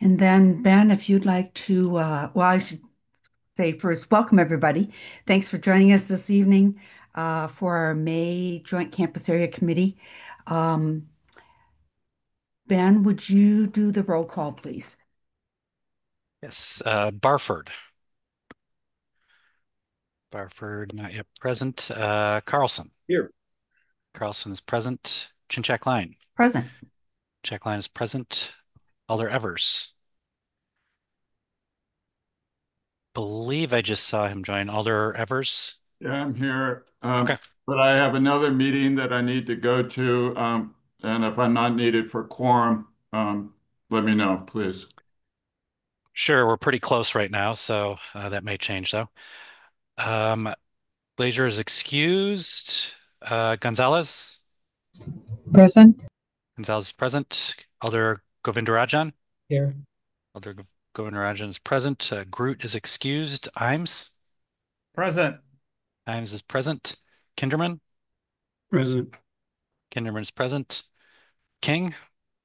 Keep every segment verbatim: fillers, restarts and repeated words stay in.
And then, Ben, if you'd like to, uh, well, I should say first, welcome everybody. Thanks for joining us this evening uh, for our May Joint Campus Area Committee. Um, Ben, would you do the roll call, please? Yes, uh, Barford. Barford, not yet present. Uh, Carlson. Here. Carlson is present. Chinchak Line. Present. Chinchak Line is present. Alder Evers. Believe I just saw him join. Alder Evers. Yeah, I'm here. Um, Okay. but I have another meeting that I need to go to. Um, and if I'm not needed for quorum, um, let me know, please. Sure, we're pretty close right now, so uh, that may change though. Um, Blazer is excused. Uh, Gonzalez. Present. Gonzalez is present. Alder Govindarajan. Here. Alder Govindarajan is present. Uh, Groot is excused. Imes. Present. Imes is present. Kinderman. Present. Kinderman is present. King.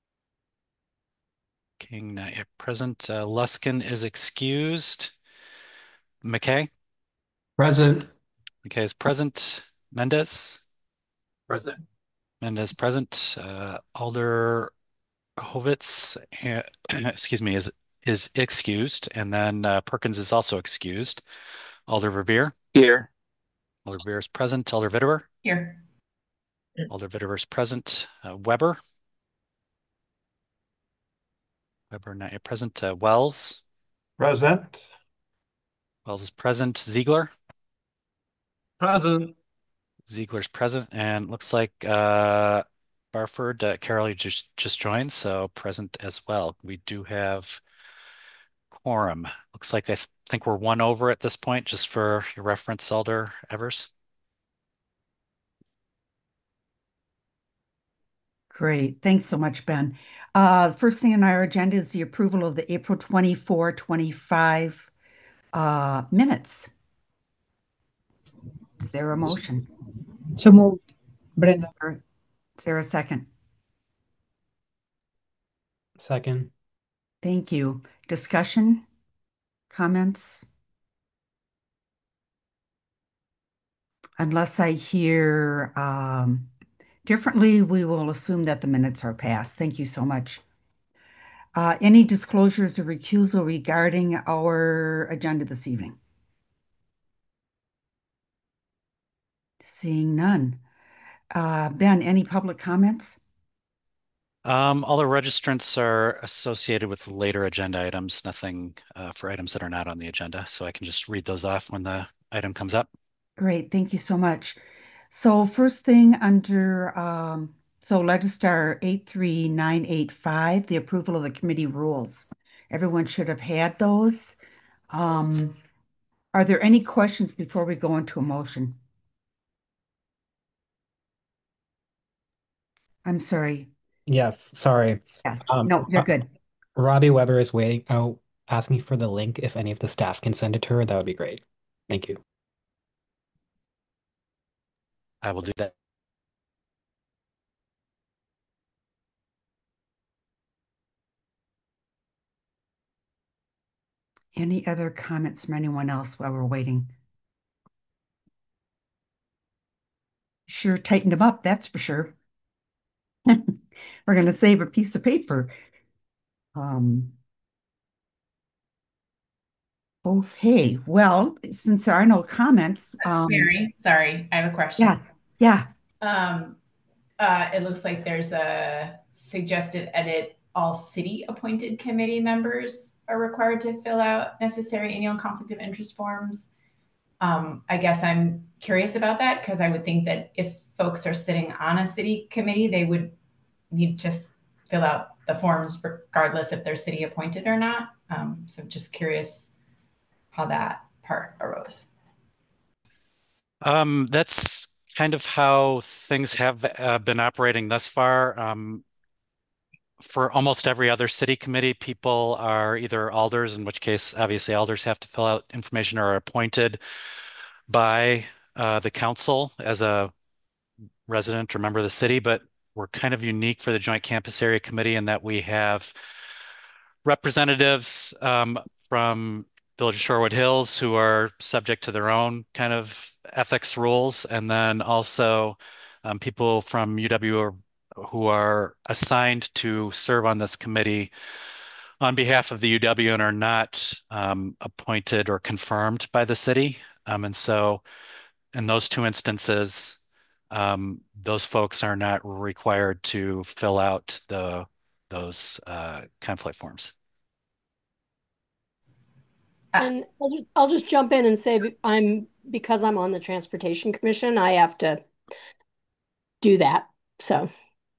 King not yet present. Uh, Luskin is excused. McKay. Present. McKay is present. Mendez. Present. Mendez present. Uh, Alder Hovitz, uh, excuse me, is is excused, and then uh, Perkins is also excused. Alder Verveer. Here. Alder Verveer is present. Alder Vitterer. Here. Alder Vitterer is present. Uh, Weber. Weber not yet present. Uh, Wells. Present. Wells is present. Ziegler. Present. Ziegler's present, and looks like uh, Barford, uh, Carol just just joined, so present as well. We do have quorum. Looks like I th think we're one over at this point, just for your reference, Alder Evers. Great. Thanks so much, Ben. Uh, first thing on our agenda is the approval of the April twenty-fourth, twenty-five uh, minutes. Is there a motion? So moved. Brenda. Or is there a second? Second. Thank you. Discussion? Comments? Unless I hear um, differently, we will assume that the minutes are passed. Thank you so much. Uh, any disclosures or recusal regarding our agenda this evening? Seeing none. Uh, Ben, any public comments? Um, all the registrants are associated with later agenda items, nothing uh, for items that are not on the agenda, so I can just read those off when the item comes up. Great, thank you so much. So first thing under, um, so Legistar eight three nine eight five, the approval of the committee rules. Everyone should have had those. Um, are there any questions before we go into a motion? I'm sorry. Yes, sorry. Yeah, Um, no, you're Ro- good. Robbie Weber is waiting. Oh, ask me for the link if any of the staff can send it to her. That would be great. Thank you. I will do that. Any other comments from anyone else while we're waiting? Sure tightened them up, that's for sure. We're going to save a piece of paper. Um, okay, well, since there are no comments, um, Mary, sorry, I have a yeah, question. yeah, Um, uh, it looks like there's a suggested edit. All city appointed committee members are required to fill out necessary annual conflict of interest forms. Um, I guess I'm curious about that because I would think that if folks are sitting on a city committee, they would need to fill out the forms regardless if they're city appointed or not. Um, so just curious how that part arose. Um, that's kind of how things have uh, been operating thus far. Um, for almost every other city committee, people are either alders, in which case, obviously, alders have to fill out information, or are appointed by uh, the council as a resident or member of the city. But we're kind of unique for the Joint Campus Area Committee in that we have representatives um, from Village of Shorewood Hills who are subject to their own kind of ethics rules, and then also um, people from U W are, who are assigned to serve on this committee on behalf of the U W and are not um, appointed or confirmed by the city. Um, and so in those two instances, um, those folks are not required to fill out the those uh, conflict forms. And I'll just, I'll just jump in and say I'm because I'm on the Transportation Commission, I have to do that. So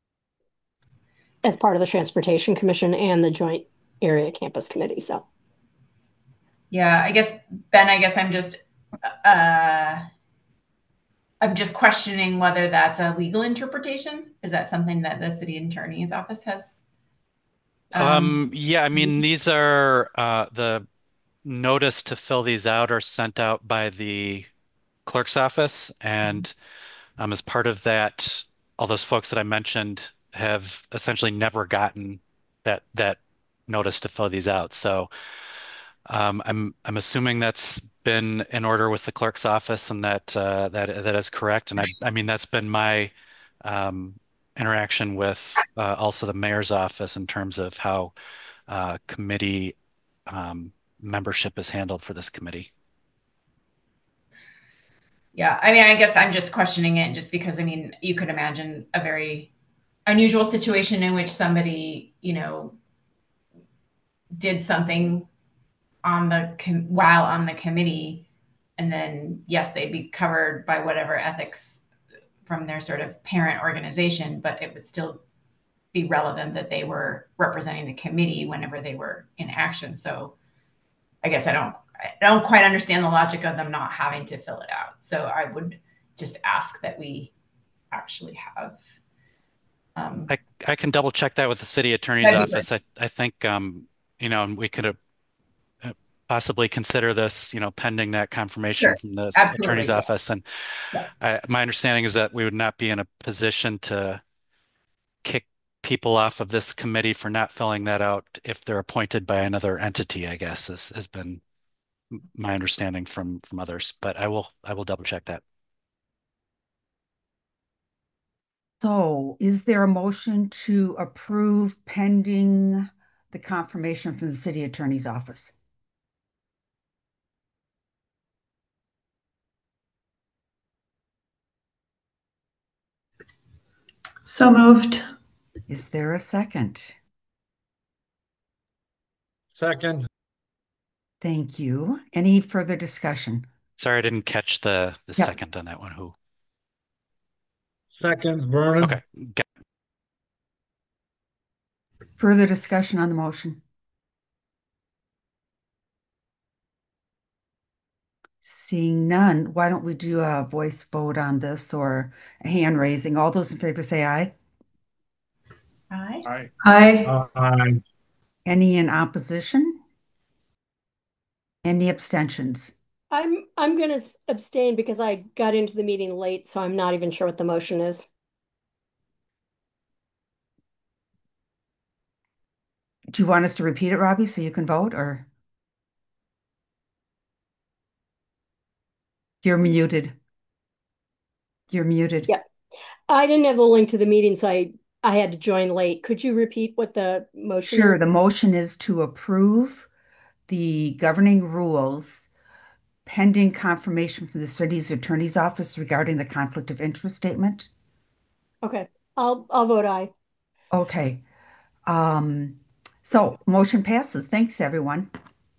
as part of the Transportation Commission and the Joint Area Campus Committee. So yeah, I guess Ben, I guess I'm just uh I'm just questioning whether that's a legal interpretation. Is that something that the city attorney's office has? Um, um yeah, I mean these are uh the notice to fill these out are sent out by the clerk's office, and um, as part of that, all those folks that I mentioned have essentially never gotten that that notice to fill these out. So um, I'm I'm assuming that's been in order with the clerk's office, and that uh, that that is correct. And I I mean that's been my um, interaction with uh, also the mayor's office in terms of how uh, committee um, membership is handled for this committee. Yeah, I mean, I guess I'm just questioning it just because, I mean, you could imagine a very unusual situation in which somebody, you know, did something on the com- while on the committee, and then yes, they'd be covered by whatever ethics from their sort of parent organization, but it would still be relevant that they were representing the committee whenever they were in action. So I guess I don't I don't quite understand the logic of them not having to fill it out. So I would just ask that we actually have. Um, I I can double check that with the city attorney's office. I I think um you know, and we could uh, possibly consider this, you know, pending that confirmation sure. from the Absolutely, attorney's yeah. office. And yeah. I, my understanding is that we would not be in a position to kick people off of this committee for not filling that out if they're appointed by another entity, I guess, has, has been my understanding from from others. But I will I will double check that. So is there a motion to approve pending the confirmation from the city attorney's office? So moved. Is there a second? Second. Thank you. Any further discussion? Sorry, I didn't catch the the Yep. second on that one. Who? Second, Vernon. Okay. Got- Further discussion on the motion? Seeing none, why don't we do a voice vote on this or a hand raising? All those in favor say aye. Aye. Aye. Aye. Aye. Any in opposition? Any abstentions? I'm I'm going to abstain because I got into the meeting late, so I'm not even sure what the motion is. Do you want us to repeat it, Robbie, so you can vote, or? You're muted. You're muted. Yeah. I didn't have the link to the meeting, so I I had to join late. Could you repeat what the motion Sure. is? The motion is to approve the governing rules pending confirmation from the city's attorney's office regarding the conflict of interest statement. Okay. I'll I'll vote aye. Okay. Um, so motion passes. Thanks, everyone.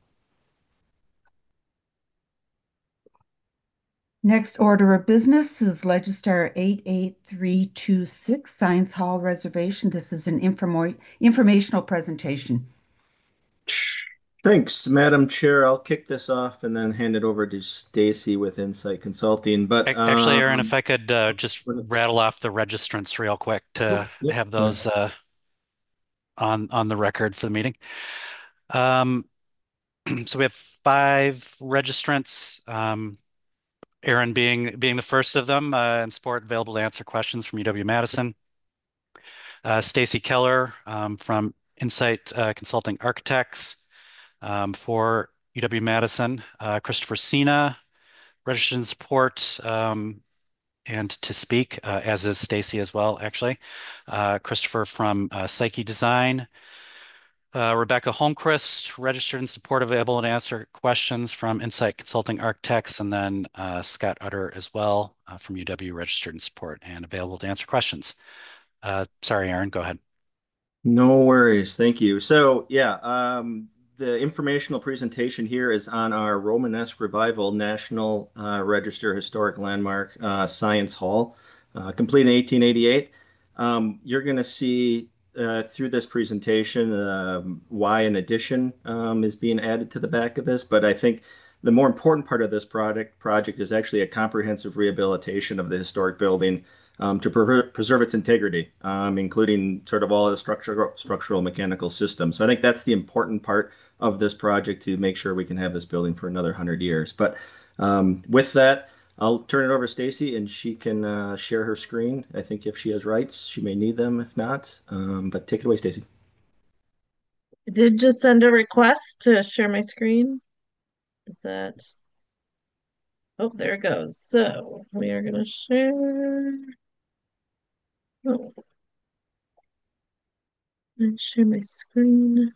Next order of business is Legistar eight eight three two six, Science Hall Reservation. This is an informo informational presentation. Thanks, Madam Chair. I'll kick this off and then hand it over to Stacy with Insight Consulting. But Ac- Actually, Aaron, um, if I could uh, just rattle off the registrants real quick to Yep. have those uh, on on the record for the meeting. Um, so we have five registrants. Um, Aaron being being the first of them, uh, in support, available to answer questions from U W Madison. Uh, Stacy Keller um, from Insight uh, Consulting Architects. Um, for U W-Madison, uh, Christopher Sina, registered in support, um, and to speak, uh, as is Stacy as well, actually. Uh, Christopher from uh, Psyche Design. Uh, Rebecca Holmquist, registered in support, available to answer questions from Insight Consulting Architects, and then uh, Scott Utter as well uh, from U W, registered in support and available to answer questions. Uh, sorry, Aaron, go ahead. No worries. Thank you. So, yeah, um, the informational presentation here is on our Romanesque Revival National uh, Register Historic Landmark uh, Science Hall, uh, complete in eighteen eighty-eight. Um, you're going to see uh, through this presentation um, why an addition um, is being added to the back of this, but I think the more important part of this project project is actually a comprehensive rehabilitation of the historic building um, to pre preserve its integrity, um, including sort of all the structural structural mechanical systems. So I think that's the important part of this project to make sure we can have this building for another hundred years. But um, with that, I'll turn it over to Stacy, and she can uh, share her screen. I think if she has rights, she may need them. If not, um, but take it away, Stacy. I did just send a request to share my screen. Is that? Oh, there it goes. So we are going to share. Oh, and share my screen.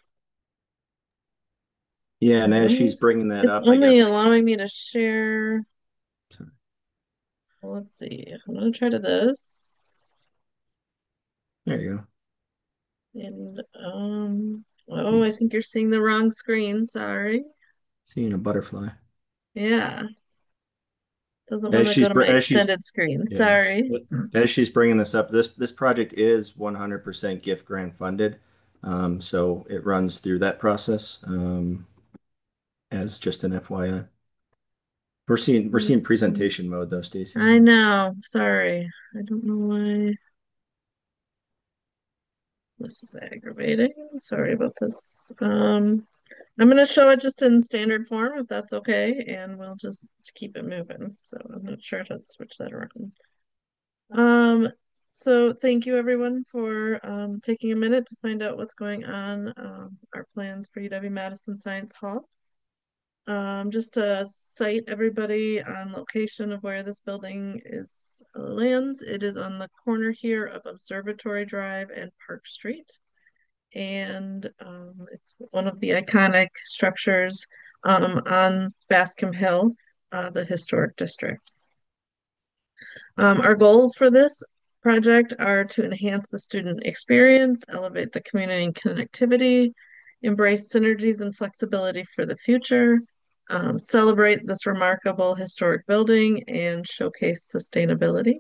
Yeah, and as Okay. she's bringing that It's up, I only guess. allowing me to share. Sorry. Well, let's see. I'm going to try to this. There you go. And, um, oh, I think you're seeing the wrong screen. Sorry. Seeing a butterfly. Yeah. Doesn't want As to go she's to my as she's extended screen. yeah, Sorry. as she's bringing this up, this this project is one hundred percent gift grant funded, um, so it runs through that process. Um, as just an F Y I, we're seeing we're seeing presentation mode though, Stacy. I know. Sorry. I don't know why. This is aggravating. Sorry about this. Um, I'm going to show it just in standard form if that's okay, and we'll just keep it moving. So I'm not sure how to switch that around. Um, so thank you everyone for um, taking a minute to find out what's going on, um, our plans for U W-Madison Science Hall. Um, just to cite everybody on location of where this building is lands, it is on the corner here of Observatory Drive and Park Street. And um, it's one of the iconic structures um, on Bascom Hill, uh, the historic district. Um, our goals for this project are to enhance the student experience, elevate the community and connectivity, embrace synergies and flexibility for the future, um, celebrate this remarkable historic building, and showcase sustainability.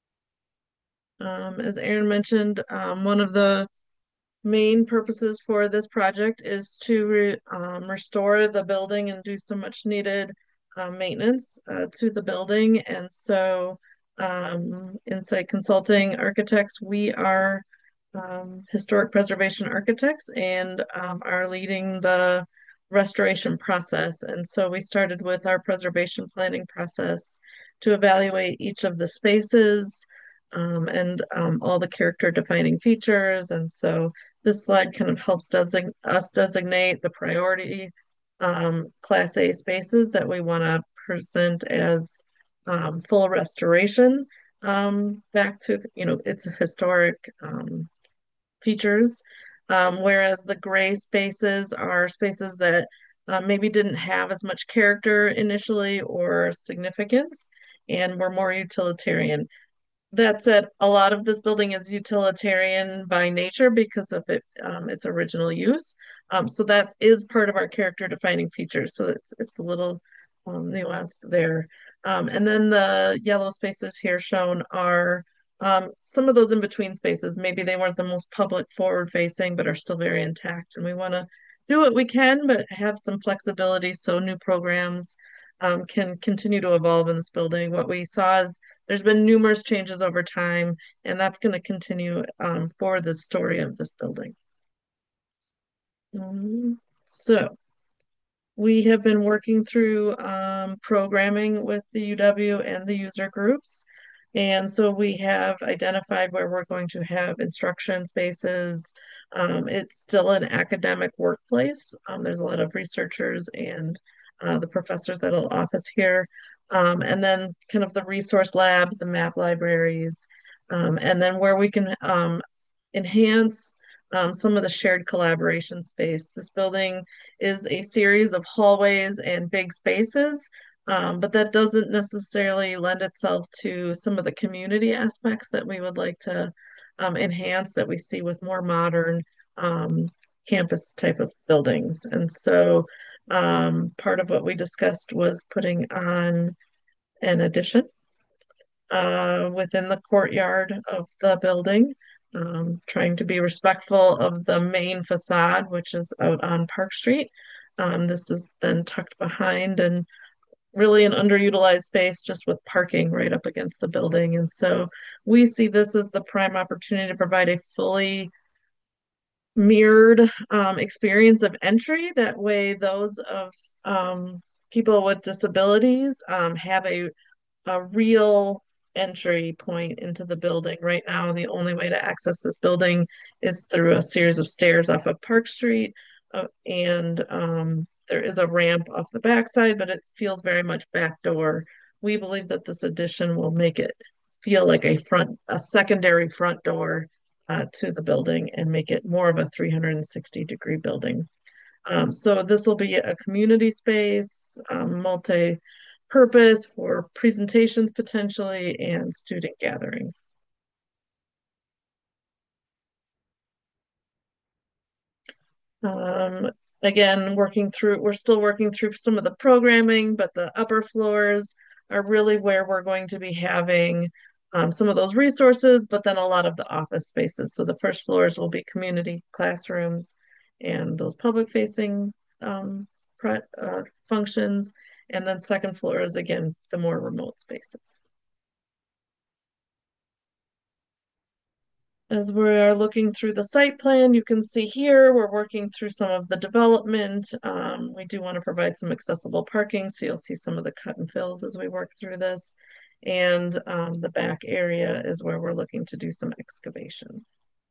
Um, as Aaron mentioned, um, one of the main purposes for this project is to re, um, restore the building and do some much needed uh, maintenance uh, to the building. And so um, Insight Consulting Architects, we are um, historic preservation architects and um, are leading the restoration process. And so we started with our preservation planning process to evaluate each of the spaces um, and um, all the character defining features. And so this slide kind of helps design us designate the priority um, Class A spaces that we want to present as um, full restoration um, back to, you know, its historic um, features. Um, whereas the gray spaces are spaces that uh, maybe didn't have as much character initially or significance and were more utilitarian. That said, a lot of this building is utilitarian by nature because of it, um, its original use. Um, so that is part of our character defining features. So it's it's a little um, nuanced there. Um, and then the yellow spaces here shown are um, some of those in between spaces. Maybe they weren't the most public forward facing, but are still very intact. And we want to do what we can, but have some flexibility so new programs um, can continue to evolve in this building. What we saw is there's been numerous changes over time, and that's going to continue um, for the story of this building. Um, so we have been working through um, programming with the U W and the user groups. And so we have identified where we're going to have instruction spaces. Um, it's still an academic workplace. Um, there's a lot of researchers and uh, the professors that'll office here. Um, and then kind of the resource labs, the map libraries, um, and then where we can um, enhance um, some of the shared collaboration space. This building is a series of hallways and big spaces. Um, but that doesn't necessarily lend itself to some of the community aspects that we would like to um, enhance that we see with more modern um, campus type of buildings. And so um, part of what we discussed was putting on an addition uh, within the courtyard of the building, um, trying to be respectful of the main facade, which is out on Park Street. Um, this is then tucked behind and really an underutilized space just with parking right up against the building. And so we see this as the prime opportunity to provide a fully mirrored um, experience of entry. That way, those of um, people with disabilities um, have a, a real entry point into the building. Right now, the only way to access this building is through a series of stairs off of Park Street. Uh, and um, there is a ramp off the backside, but it feels very much backdoor. We believe that this addition will make it feel like a front, a secondary front door uh, to the building and make it more of a three hundred sixty degree building. Um, so this will be a community space, um, multi-purpose for presentations potentially and student gathering. Um, again, working through, we're still working through some of the programming, but the upper floors are really where we're going to be having um, some of those resources, but then a lot of the office spaces. So the first floors will be community classrooms and those public facing um, uh, functions. And then second floor is again, the more remote spaces. As we are looking through the site plan, you can see here, we're working through some of the development. Um, we do want to provide some accessible parking, so you'll see some of the cut and fills as we work through this. And um, the back area is where we're looking to do some excavation.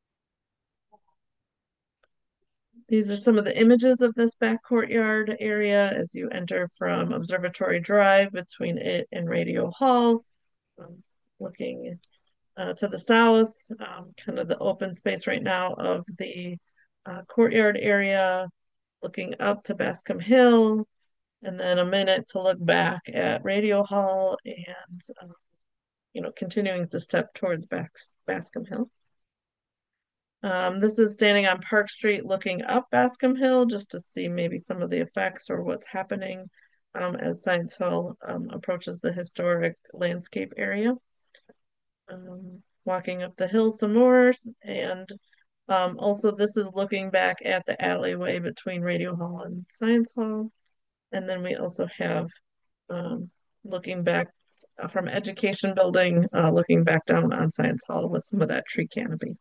These are some of the images of this back courtyard area as you enter from Observatory Drive between it and Radio Hall. Um, looking Uh, to the south, um, kind of the open space right now of the uh, courtyard area, looking up to Bascom Hill, and then a minute to look back at Radio Hall and, uh, you know, continuing to step towards Bas Bascom Hill. Um, this is standing on Park Street looking up Bascom Hill just to see maybe some of the effects or what's happening um, as Science Hill um, approaches the historic landscape area. Um, walking up the hill some more, and um, also this is looking back at the alleyway between Radio Hall and Science Hall. And then we also have um, looking back from Education Building, uh, looking back down on Science Hall with some of that tree canopy.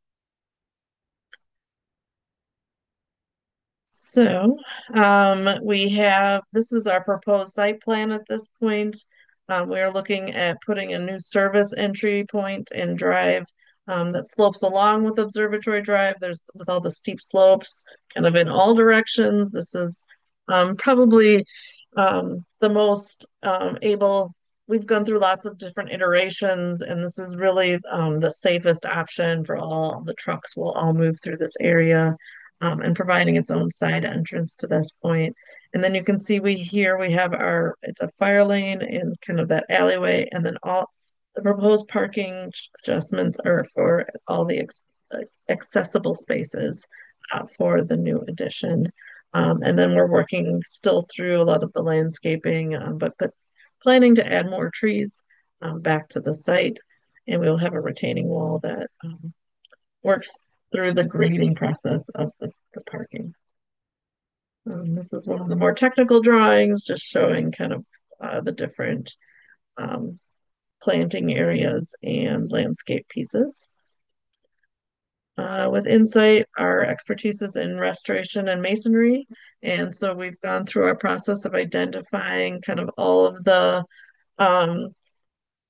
So um, we have, this is our proposed site plan at this point. Um, we are looking at putting a new service entry point and drive um, that slopes along with Observatory Drive. There's with all the steep slopes kind of in all directions. This is um, probably um, the most um, able, we've gone through lots of different iterations, and this is really um, the safest option for all the trucks will all move through this area. Um, and providing its own side entrance to this point. And then you can see we here we have our, it's a fire lane and kind of that alleyway, and then all the proposed parking adjustments are for all the accessible spaces uh, for the new addition. Um, and then we're working still through a lot of the landscaping, um, but, but planning to add more trees um, back to the site. And we'll have a retaining wall that um, works through the grading process of the, the parking. Um, this is one of the more technical drawings, just showing kind of uh, the different um, planting areas and landscape pieces. Uh, with Insight, our expertise is in restoration and masonry. And so we've gone through our process of identifying kind of all of the um,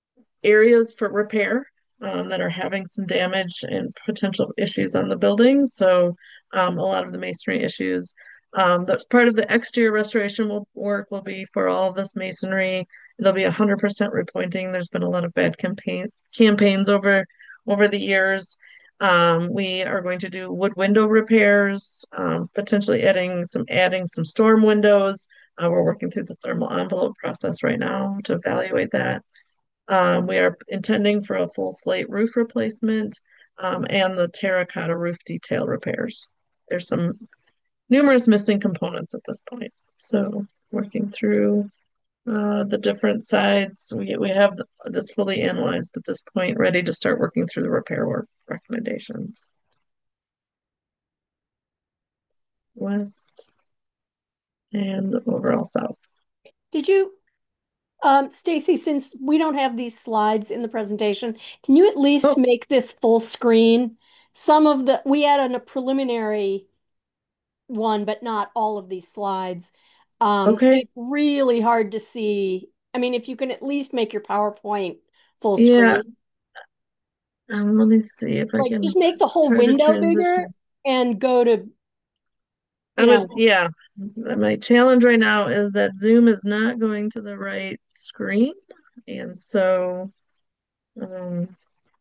areas for repair um, that are having some damage and potential issues on the building. So um, a lot of the masonry issues. Um, that's part of the exterior restoration will, work will be for all of this masonry. It'll be one hundred percent repointing. There's been a lot of bad campaign campaigns over over the years. Um, we are going to do wood window repairs, um, potentially adding some adding some storm windows. Uh, we're working through the thermal envelope process right now to evaluate that. Um, we are intending for a full slate roof replacement um, and the terracotta roof detail repairs. There's some numerous missing components at this point. So working through uh, the different sides, we, we have this fully analyzed at this point, ready to start working through the repair work recommendations. West and overall south. Did you, um, Stacy, since we don't have these slides in the presentation, can you at least Oh. make this full screen? Some of the, we had a preliminary one, but not all of these slides. Um, Okay. It's really hard to see. I mean, if you can at least make your PowerPoint full Yeah. screen. Um, let me see if I Like, can just make the whole try to window bigger transition. and go to, I you would, know, yeah. My challenge right now is that Zoom is not going to the right screen. And so, um,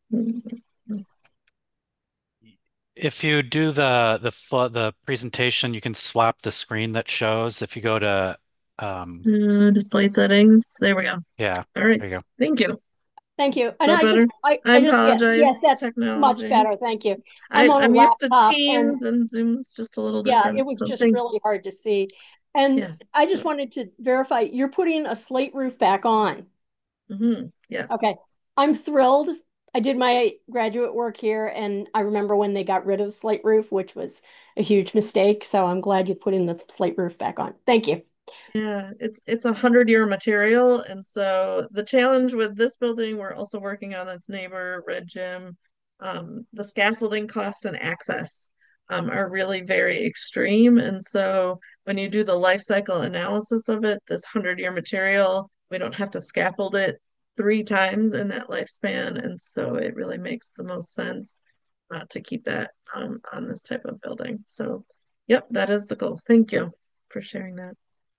If you do the the fl- the presentation, you can swap the screen that shows. If you go to um uh, display settings. There we go. yeah, All right. there you go. Thank you. thank you. Is And that I just, better? I, I I just, yeah, yes, apologize, that's much technology. better. Thank you. I, I'm on a I'm used to laptop and Teams and Zoom's just a little yeah, it different. was So just thank really hard to see. And Yeah. I just So, wanted to verify, you're putting a slate roof back on. hmm yes. Okay. I'm thrilled. I did my graduate work here and I remember when they got rid of the slate roof, which was a huge mistake. So I'm glad you're putting the slate roof back on. Thank you. Yeah, it's it's a hundred year material, and so the challenge with this building, we're also working on its neighbor, Red Gym. Um, the scaffolding costs and access um, are really very extreme, and so when you do the life cycle analysis of it, this hundred year material, we don't have to scaffold it three times in that lifespan, and so it really makes the most sense uh, to keep that um, on this type of building. So, yep, that is the goal. Thank you for sharing that.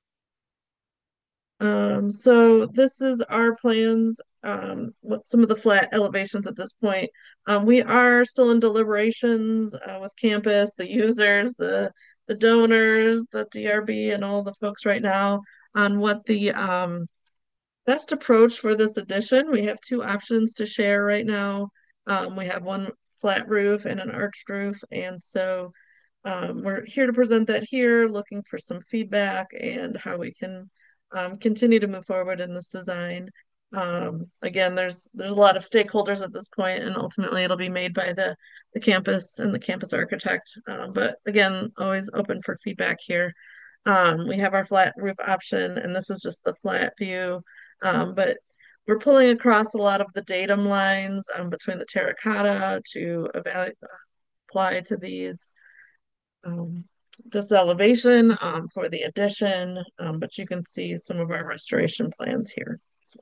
Um, so this is our plans, um, what some of the flat elevations at this point. Um, we are still in deliberations uh, with campus, the users, the the donors, the D R B, and all the folks right now on what the um, best approach for this addition. We have two options to share right now. Um, we have one flat roof and an arched roof, and so um, we're here to present that here, looking for some feedback and how we can um, continue to move forward in this design. Um, again, there's there's a lot of stakeholders at this point, and ultimately it'll be made by the the campus and the campus architect. Um, but again, always open for feedback here. Um, we have our flat roof option, and this is just the flat view. Um, but we're pulling across a lot of the datum lines um, between the terracotta to evaluate apply to these um, this elevation um, for the addition, um, but you can see some of our restoration plans here. So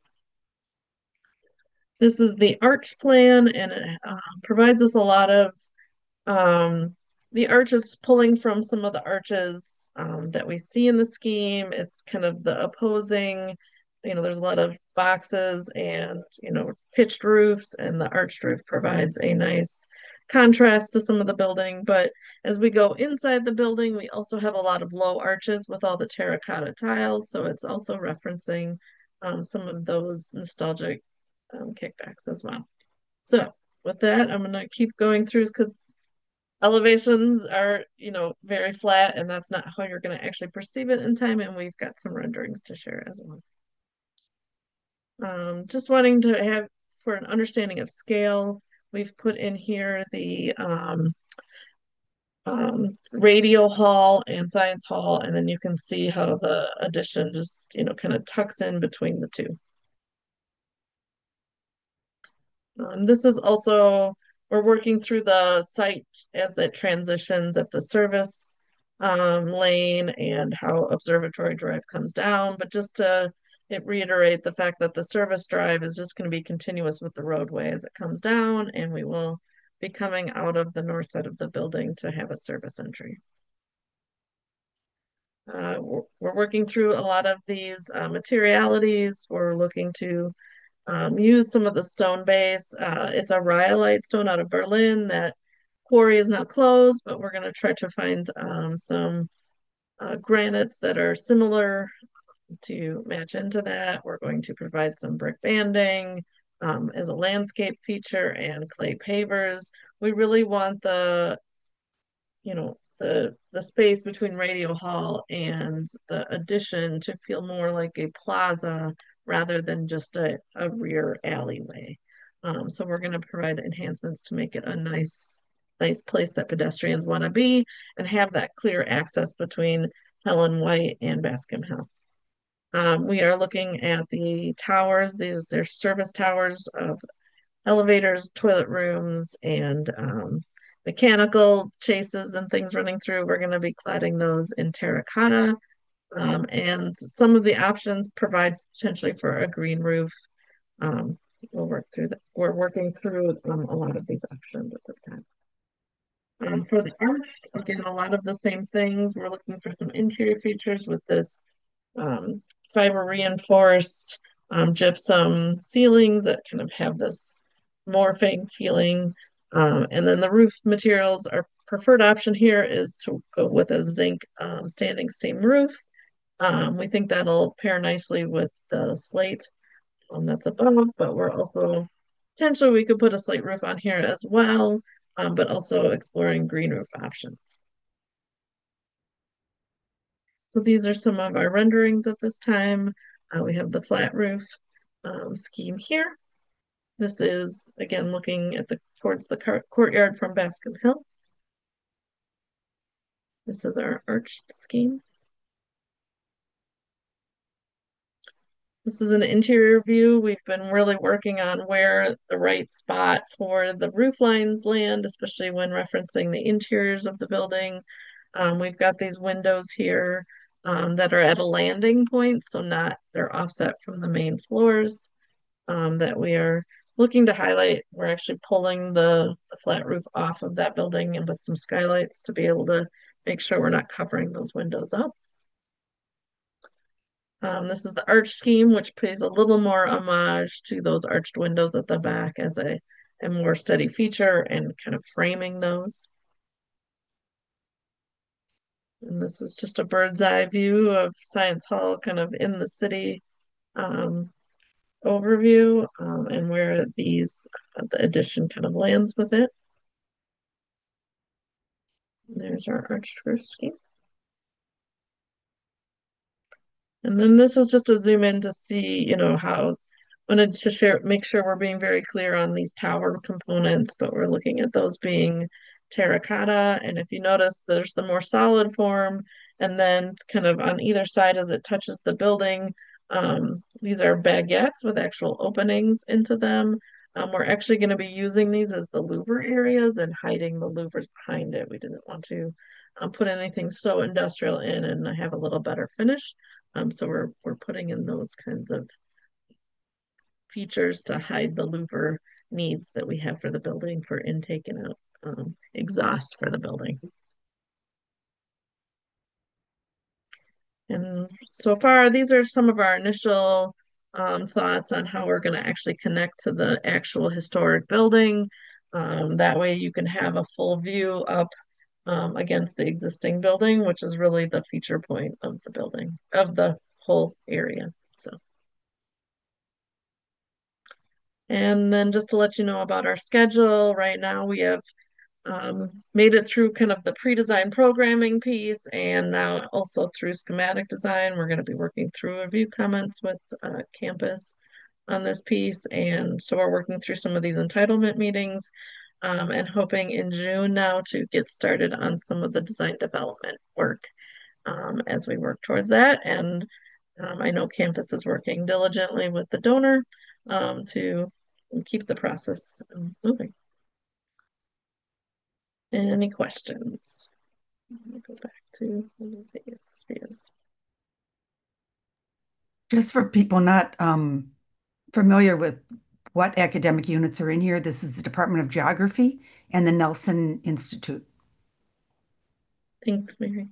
this is the arch plan, and it uh, provides us a lot of um, the arch is pulling from some of the arches um, that we see in the scheme. It's kind of the opposing, you know, there's a lot of boxes and, you know, pitched roofs, and the arched roof provides a nice contrast to some of the building. But as we go inside the building, we also have a lot of low arches with all the terracotta tiles. So it's also referencing um, some of those nostalgic um, kickbacks as well. So with that, I'm going to keep going through because elevations are, you know, very flat, and that's not how you're going to actually perceive it in time. And we've got some renderings to share as well. Um, just wanting to have for an understanding of scale, we've put in here the um, um, radio hall and science hall, and then you can see how the addition just, you know, kind of tucks in between the two. Um, this is also, we're working through the site as it transitions at the service um, lane and how Observatory Drive comes down, but just to it reiterate the fact that the service drive is just going to be continuous with the roadway as it comes down, and we will be coming out of the north side of the building to have a service entry. Uh, we're, we're working through a lot of these uh, materialities. We're looking to um, use some of the stone base. Uh, it's a rhyolite stone out of Berlin. That quarry is not closed, but we're going to try to find um, some uh, granites that are similar to match into that. We're going to provide some brick banding um, as a landscape feature and clay pavers. We really want the, you know, the the space between Radio Hall and the addition to feel more like a plaza rather than just a, a rear alleyway. Um, so we're going to provide enhancements to make it a nice, nice place that pedestrians want to be and have that clear access between Helen White and Bascom Hill. Um, we are looking at the towers. These are service towers of elevators, toilet rooms, and um, mechanical chases and things running through. We're going to be cladding those in terracotta. Um, and some of the options provide potentially for a green roof. Um, we'll work through that. We're working through um, a lot of these options at this time. Um, for the arch, again, a lot of the same things. We're looking for some interior features with this um, fiber reinforced um, gypsum ceilings that kind of have this morphing feeling. Um, and then the roof materials, our preferred option here is to go with a zinc um, standing seam roof. Um, we think that'll pair nicely with the slate um, that's above, but we're also potentially we could put a slate roof on here as well, um, but also exploring green roof options. So these are some of our renderings at this time. Uh, we have the flat roof um, scheme here. This is, again, looking at the towards the courtyard from Bascom Hill. This is our arched scheme. This is an interior view. We've been really working on where the right spot for the roof lines land, especially when referencing the interiors of the building. Um, we've got these windows here um, that are at a landing point, so not they're offset from the main floors um, that we are looking to highlight. We're actually pulling the, the flat roof off of that building and with some skylights to be able to make sure we're not covering those windows up. Um, this is the arch scheme, which pays a little more homage to those arched windows at the back as a, a more steady feature and kind of framing those. And this is just a bird's eye view of Science Hall kind of in the city um, overview um, and where these uh, the addition kind of lands with it. There's our arched roof scheme. And then this is just a zoom in to see, you know, how wanted to share, make sure we're being very clear on these tower components, but we're looking at those being terracotta. And if you notice, there's the more solid form, and then kind of on either side as it touches the building, um, these are baguettes with actual openings into them. Um, we're actually going to be using these as the louver areas and hiding the louvers behind it. We didn't want to um, put anything so industrial in and have a little better finish. Um, so we're we're putting in those kinds of features to hide the louver needs that we have for the building for intake and out, um, exhaust for the building. And so far, these are some of our initial um, thoughts on how we're going to actually connect to the actual historic building. Um, that way you can have a full view up um, against the existing building, which is really the feature point of the building, of the whole area. So. And then just to let you know about our schedule, right now we have um, made it through kind of the pre-design programming piece and now also through schematic design. We're going to be working through review comments with uh, campus on this piece. And so we're working through some of these entitlement meetings um, and hoping in June now to get started on some of the design development work um, as we work towards that. And um, I know campus is working diligently with the donor um, to keep the process moving. Any questions? Let me go back to one of these views. Just for people not um, familiar with what academic units are in here, this is the Department of Geography and the Nelson Institute. Thanks, Mary.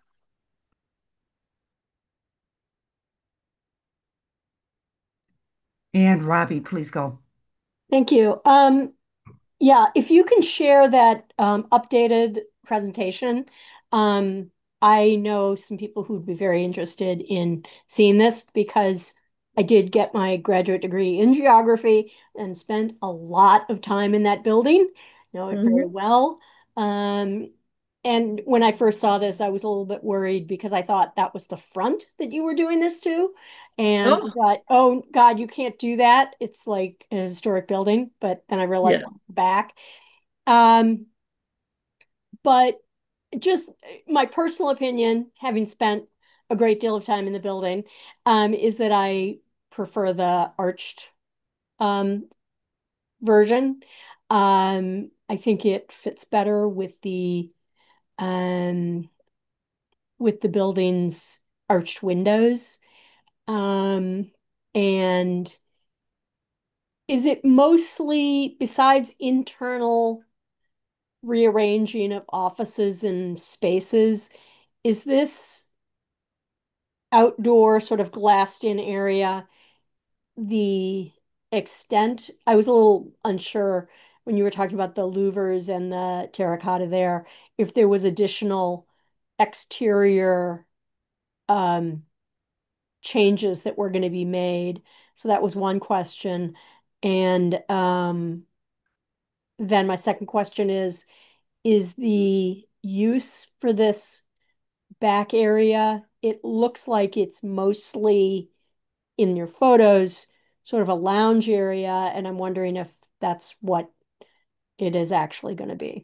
And Robbie, please go. Thank you. Um, yeah, if you can share that um, updated presentation, um, I know some people who'd be very interested in seeing this because I did get my graduate degree in geography and spent a lot of time in that building, know it very Mhm. well. Um, and when I first saw this, I was a little bit worried because I thought that was the front that you were doing this to. And I Oh, thought, oh God, you can't do that. It's like a historic building. But then I realized yeah. it's the back. Um, but just my personal opinion, having spent a great deal of time in the building, um, is that I prefer the arched um, version. Um, I think it fits better with the um, with the building's arched windows. Um, and is it mostly, besides internal rearranging of offices and spaces, is this outdoor sort of glassed in area the extent? I was a little unsure when you were talking about the louvers and the terracotta there, if there was additional exterior um, changes that were going to be made. So that was one question. And um, then my second question is, is the use for this back area, it looks like it's mostly in your photos, sort of a lounge area, and I'm wondering if that's what it is actually going to be.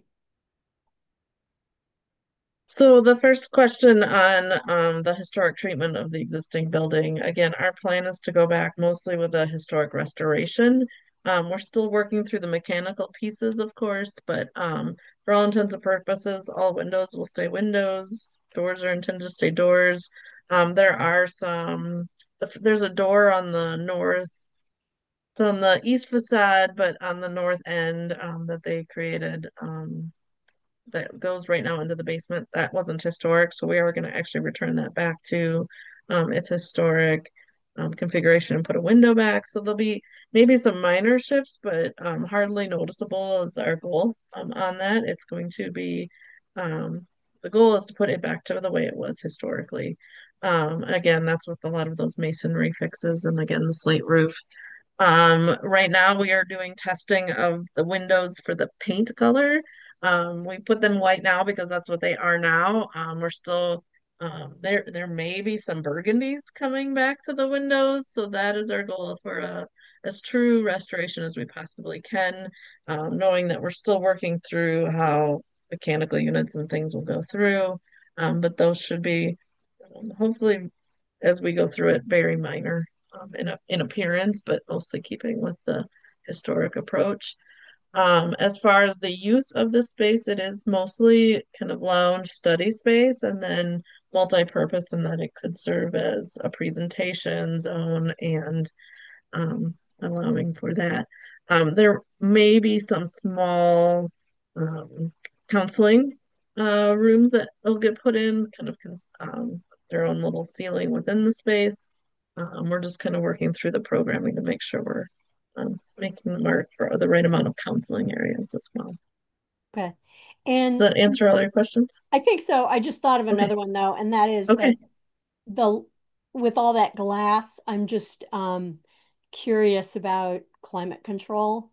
So the first question on um, the historic treatment of the existing building, again, our plan is to go back mostly with a historic restoration. Um, we're still working through the mechanical pieces, of course, but um, for all intents and purposes, all windows will stay windows. Doors are intended to stay doors. Um, there are some, there's a door on the north, it's on the east facade, but on the north end um, that they created. Um, that goes right now into the basement. That wasn't historic, so we are going to actually return that back to um, its historic um, configuration and put a window back. So there'll be maybe some minor shifts, but um, hardly noticeable is our goal um, on that. It's going to be um, the goal is to put it back to the way it was historically. Um, again, that's with a lot of those masonry fixes and again the slate roof. Um, right now we are doing testing of the windows for the paint color. Um, we put them white now because that's what they are now. Um, we're still um, there. There may be some burgundies coming back to the windows, so that is our goal for a as true restoration as we possibly can. Um, knowing that we're still working through how mechanical units and things will go through, um, but those should be um, hopefully as we go through it very minor um, in a, in appearance, but mostly keeping with the historic approach. Um, as far as the use of the space, it is mostly kind of lounge study space and then multi-purpose in that it could serve as a presentation zone and um, allowing for that. Um, there may be some small um, counseling uh, rooms that will get put in, kind of um, their own little ceiling within the space. Um, we're just kind of working through the programming to make sure we're um, making the mark for the right amount of counseling areas as well. Okay. Does And that answer all your questions? I think so. I just thought of Okay. another one though, and that is that Okay. the with all that glass, I'm just um curious about climate control.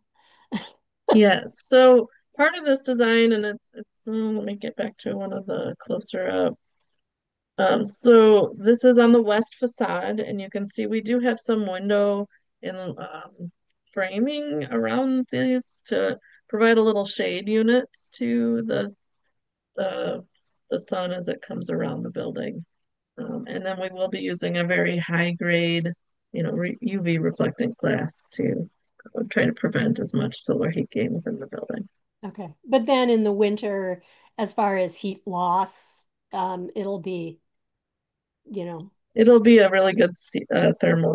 Yes. So part of this design, and it's it's uh, let me get back to one of the closer up. Um, so this is on the west facade, and you can see we do have some window in um, framing around these to provide a little shade units to the the the sun as it comes around the building. Um, and then we will be using a very high grade, you know, re U V reflecting glass to uh, try to prevent as much solar heat gain within the building. Okay. But then in the winter, as far as heat loss, um, it'll be, you know, It'll be a really good uh, thermal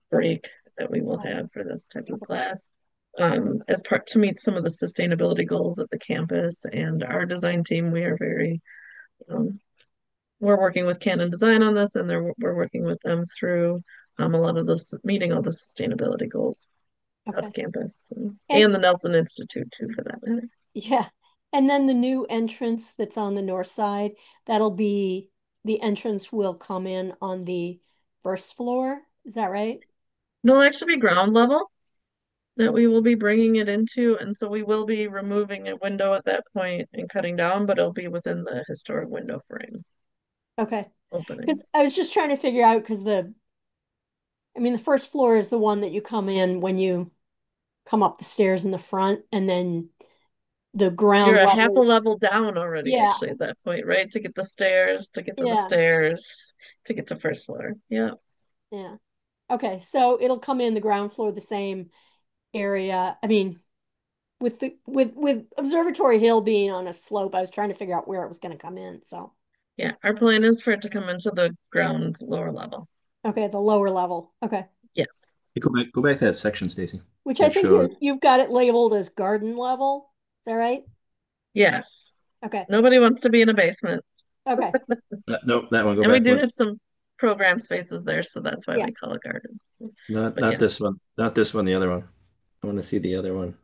break that we will have for this type of class. Um, as part to meet some of the sustainability goals of the campus and our design team, we are very, um, we're working with Canon Design on this, and they're we're working with them through um, a lot of those meeting all the sustainability goals Okay. of campus and, And- and the Nelson Institute too, for that matter. Yeah. And then the new entrance that's on the north side, that'll be, the entrance will come in on the first floor. Is that right? It'll actually be ground level that we will be bringing it into, and so we will be removing a window at that point and cutting down, but it'll be within the historic window frame Okay. opening. Because I was just trying to figure out, because the, I mean, the first floor is the one that you come in when you come up the stairs in the front, and then the ground You're a level. half a level down already, Yeah. actually, at that point, right? To get the stairs, to get to the Yeah. stairs, to get to first floor. Yeah. Yeah. Okay, so it'll come in the ground floor, the same area. I mean, with the with with Observatory Hill being on a slope, I was trying to figure out where it was going to come in. So, Yeah, our plan is for it to come into the ground lower level. okay, the lower level. Okay. Yes. Go back, go back to that section, Stacy. Which I That think showed. you you've got it labeled as garden level. Is that right? Yes. Okay. Nobody wants to be in a basement. Okay. Uh, nope, that one. Go And we back do one. have some program spaces there, so that's why Yeah. we call it garden. Not But not yes. this one. Not this one. The other one. I want to see the other one.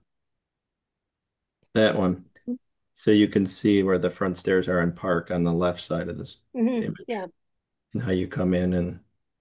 That one. So you can see where the front stairs are in Park on the left side of this Mhm. image, Yeah. and how you come in, and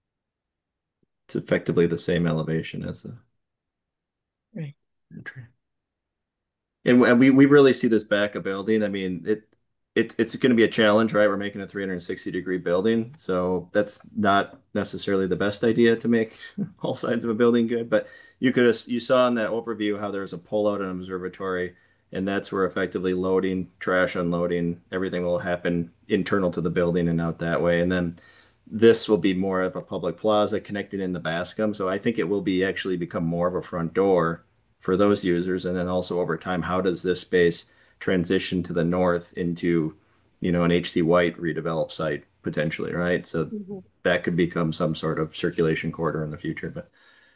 it's effectively the same elevation as the Right. entry. And we we we really see this back a building. I mean, it it it's going to be a challenge, right? We're making a three hundred sixty degree building, so that's not necessarily the best idea to make all sides of a building good. But you could have, you saw in that overview how there's a pullout and observatory, and that's where effectively loading, trash unloading, everything will happen internal to the building and out that way. And then this will be more of a public plaza connected in the Bascom. So I think it will be actually become more of a front door for those users. And then also over time, how does this space transition to the north into, you know, an H C White redeveloped site potentially, right? So Mhm. that could become some sort of circulation corridor in the future. But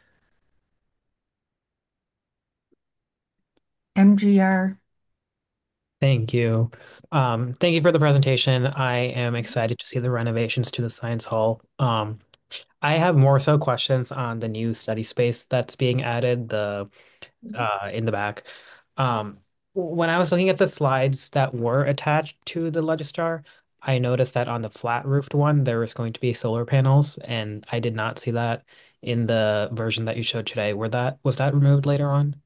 M G R. Thank you. Um, thank you for the presentation. I am excited to see the renovations to the science hall. Um, I have more so questions on the new study space that's being added, the uh, in the back. Um, when I was looking at the slides that were attached to the Legistar, I noticed that on the flat roofed one, there was going to be solar panels, and I did not see that in the version that you showed today. Were that was that removed later on?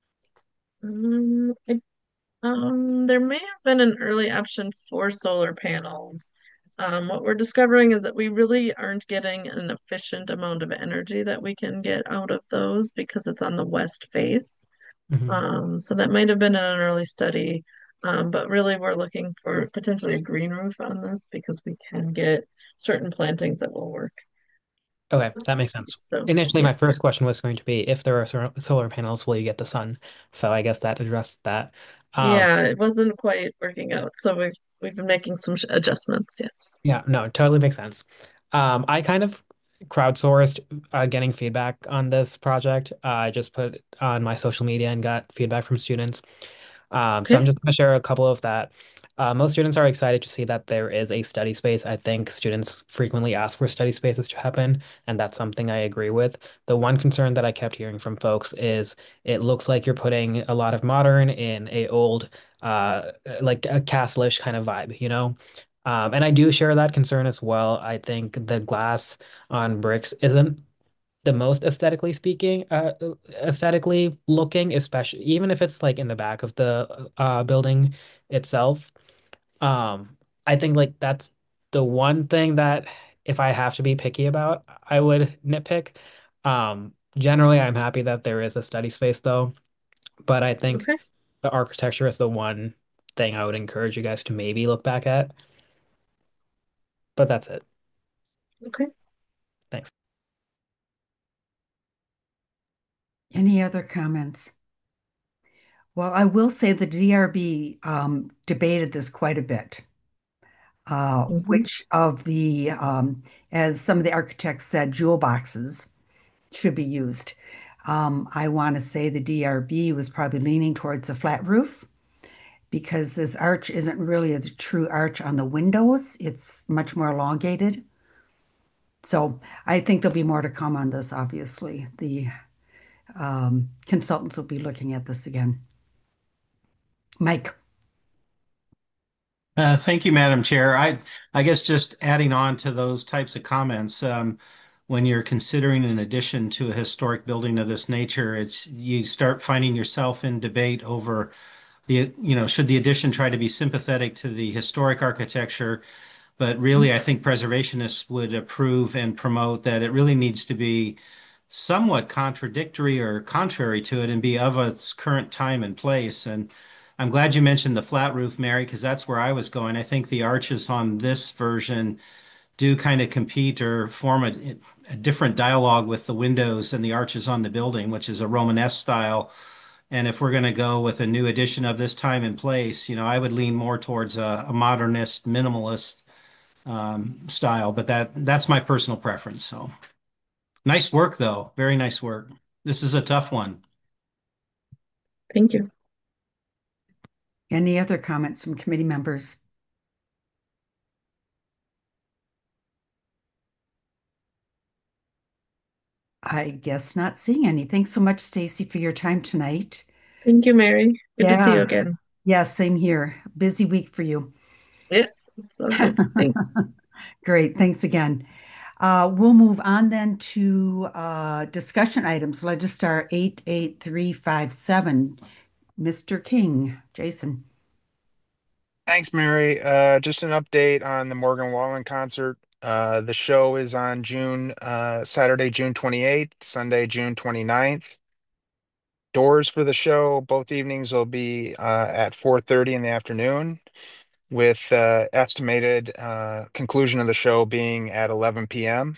Um, I, um, there may have been an early option for solar panels. Um, what we're discovering is that we really aren't getting an efficient amount of energy that we can get out of those because it's on the west face. Mhm. Um, so that might have been in an early study. Um, but really we're looking for potentially a green roof on this because we can get certain plantings that will work. Okay, that makes sense. So Initially, yeah. my first question was going to be if there are sol- solar panels, will you get the sun? So I guess that addressed that. Um, Yeah, it wasn't quite working out. So we've we've been making some sh- adjustments, yes. Yeah, no, it totally makes sense. Um, I kind of crowdsourced uh, getting feedback on this project. Uh, I just put it on my social media and got feedback from students. Um, so I'm Okay. just going to share a couple of that. Uh, most students are excited to see that there is a study space. I think students frequently ask for study spaces to happen, and that's something I agree with. The one concern that I kept hearing from folks is it looks like you're putting a lot of modern in a old, uh, like a castleish kind of vibe, you know? Um, and I do share that concern as well. I think the glass on bricks isn't the most aesthetically speaking, uh, aesthetically looking, especially even if it's like in the back of the uh, building itself. Um, I think like that's the one thing that if I have to be picky about, I would nitpick. Um, generally, I'm happy that there is a study space though, but I think Okay. the architecture is the one thing I would encourage you guys to maybe look back at. But that's it. Okay. Thanks. Any other comments? Well, I will say the D R B um, debated this quite a bit. Uh, Mhm. which of the, um, as some of the architects said, jewel boxes should be used. Um, I want to say the D R B was probably leaning towards a flat roof because this arch isn't really a true arch on the windows. It's much more elongated. So I think there'll be more to come on this, obviously. The um, consultants will be looking at this again. Mike. Uh, thank you, Madam Chair. I, I guess just adding on to those types of comments, um, when you're considering an addition to a historic building of this nature, it's you start finding yourself in debate over the, you know, should the addition try to be sympathetic to the historic architecture? But really, I think preservationists would approve and promote that it really needs to be somewhat contradictory or contrary to it and be of its current time and place. And I'm glad you mentioned the flat roof, Mary, because that's where I was going. I think the arches on this version do kind of compete or form a, a different dialogue with the windows and the arches on the building, which is a Romanesque style. And if we're going to go with a new edition of this time and place, you know, I would lean more towards a, a modernist, minimalist um, style, but that that's my personal preference. So nice work, though. Very nice work. This is a tough one. Thank you. Any other comments from committee members? I guess not seeing any. Thanks so much, Stacy, for your time tonight. Thank you, Mary. Good to see you Yeah. again. Yeah, same here. Busy week for you. Yeah, it's all good. Thanks. Great. Thanks again. Uh, we'll move on then to uh, discussion items. Legistar eight eight three five seven. Mister King, Jason. Thanks, Mary. Uh, just an update on the Morgan Wallen concert. Uh, the show is on June, uh, Saturday, June twenty-eighth, Sunday, June twenty-ninth. Doors for the show, both evenings will be uh, at four thirty in the afternoon, with uh, estimated uh, conclusion of the show being at eleven p m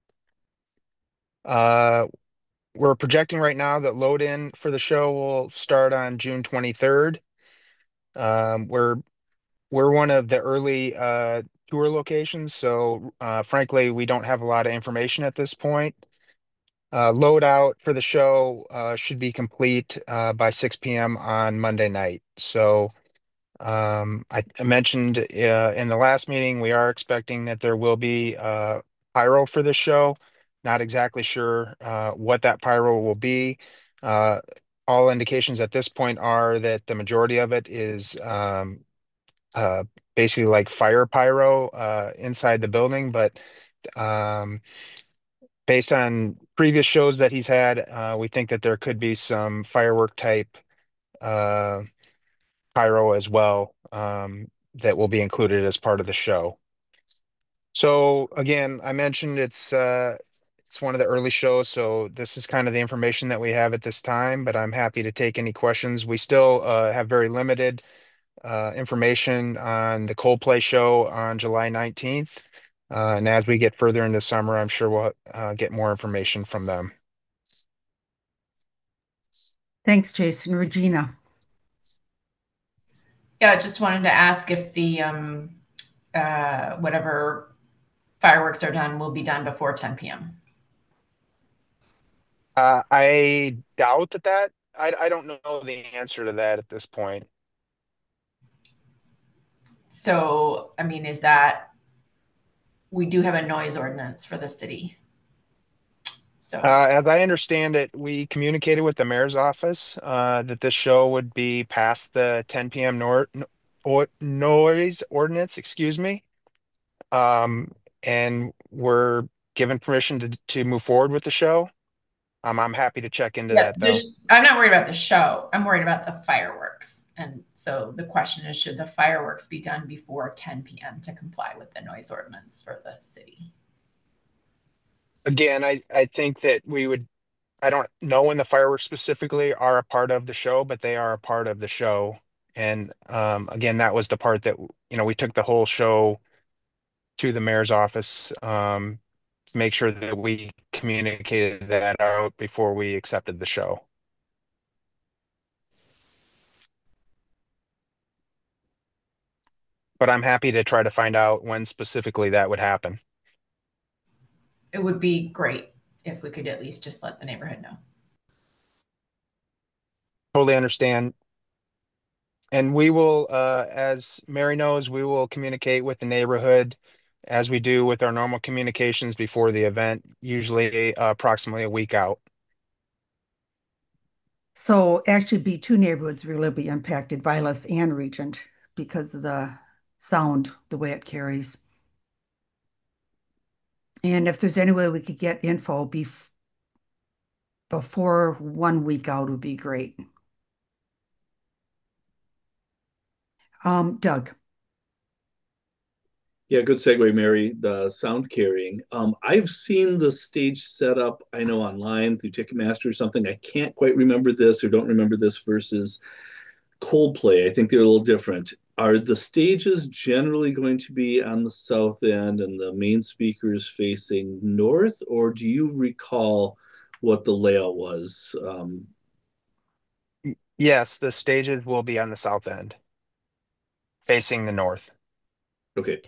Uh, we're projecting right now that load in for the show will start on June twenty-third. Um, we're we're one of the early uh, tour locations, so uh, frankly, we don't have a lot of information at this point. Uh, load out for the show uh, should be complete uh, by six p m on Monday night. So um, I, I mentioned uh, in the last meeting, we are expecting that there will be uh, pyro for the show. Not exactly sure uh, what that pyro will be. Uh, all indications at this point are that the majority of it is um, uh, basically like fire pyro uh, inside the building, but um, based on previous shows that he's had, uh, we think that there could be some firework type uh, pyro as well um, that will be included as part of the show. So again, I mentioned it's uh, it's one of the early shows, so this is kind of the information that we have at this time, but I'm happy to take any questions. We still uh, have very limited uh, information on the Coldplay show on July nineteenth. Uh, and as we get further into summer, I'm sure we'll uh, get more information from them. Thanks, Jason. Regina. Yeah, I just wanted to ask if the um, uh, whatever fireworks are done will be done before ten p m Uh, I doubt that that, I, I don't know the answer to that at this point. So, I mean, is that, we do have a noise ordinance for the city. So, Uh, as I understand it, we communicated with the mayor's office uh, that this show would be past the ten p m nor no noise ordinance, excuse me. Um, and we're given permission to, to move forward with the show. Um, I'm happy to check into yeah, that though. I'm not worried about the show. I'm worried about the fireworks. And so the question is, should the fireworks be done before ten p m to comply with the noise ordinance for the city? Again, I, I think that we would, I don't know when the fireworks specifically are a part of the show, but they are a part of the show. And um, again, that was the part that, you know, we took the whole show to the mayor's office um, to make sure that we communicated that out before we accepted the show. But I'm happy to try to find out when specifically that would happen. It would be great. if we could at least just let the neighborhood know. Totally understand. And we will, uh, as Mary knows, we will communicate with the neighborhood as we do with our normal communications before the event, usually uh, approximately a week out. So actually B two neighborhoods really be impacted, Vilas and Regent, because of the sound, the way it carries. And if there's any way we could get info bef before one week out would be great. Um, Doug. Yeah, good segue, Mary. The sound carrying. Um, I've seen the stage set up, I know online through Ticketmaster or something. I can't quite remember this or don't remember this versus Coldplay. I think they're a little different. Are the stages generally going to be on the south end and the main speakers facing north, or do you recall what the layout was? Um, Yes, the stages will be on the south end, facing the north. okay.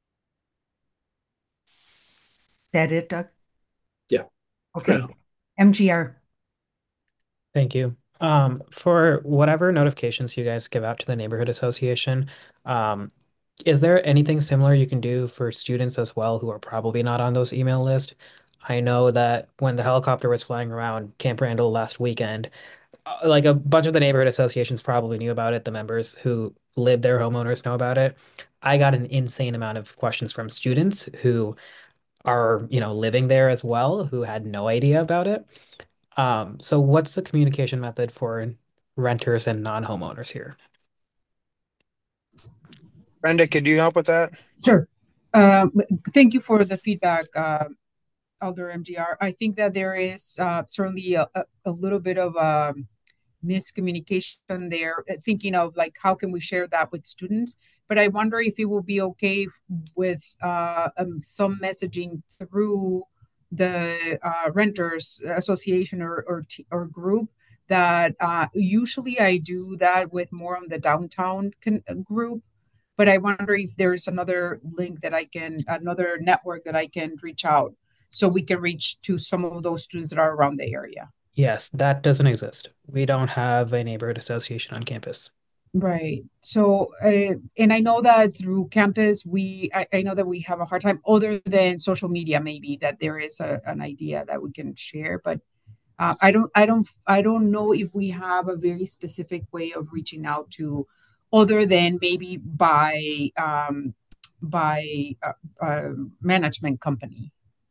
That it, Doug? Yeah. Okay. M G R. Thank you. Um, for whatever notifications you guys give out to the neighborhood association, um, is there anything similar you can do for students as well who are probably not on those email list? I know that when the helicopter was flying around Camp Randall last weekend, uh, like a bunch of the neighborhood associations probably knew about it. The members who live there, homeowners know about it. I got an insane amount of questions from students who are, you know, living there as well, who had no idea about it. Um, so what's the communication method for renters and non-homeowners here? Brenda, could you help with that? Sure. Um, thank you for the feedback, uh, Elder M G R. I think that there is uh, certainly a, a, a little bit of um, miscommunication there, uh, thinking of like, how can we share that with students? But I wonder if it will be okay with uh, um, some messaging through the uh, renters association or or, t- or group that uh, usually I do that with more on the downtown con- group. But I wonder if there's another link that I can, another network that I can reach out so we can reach to some of those students that are around the area. Yes, that doesn't exist. We don't have a neighborhood association on campus. Right. So, uh, and I know that through campus, we, I, I know that we have a hard time, other than social media, maybe that there is a, an idea that we can share, but uh, I don't, I don't, I don't know if we have a very specific way of reaching out to, other than maybe by, um, by uh, uh, management company.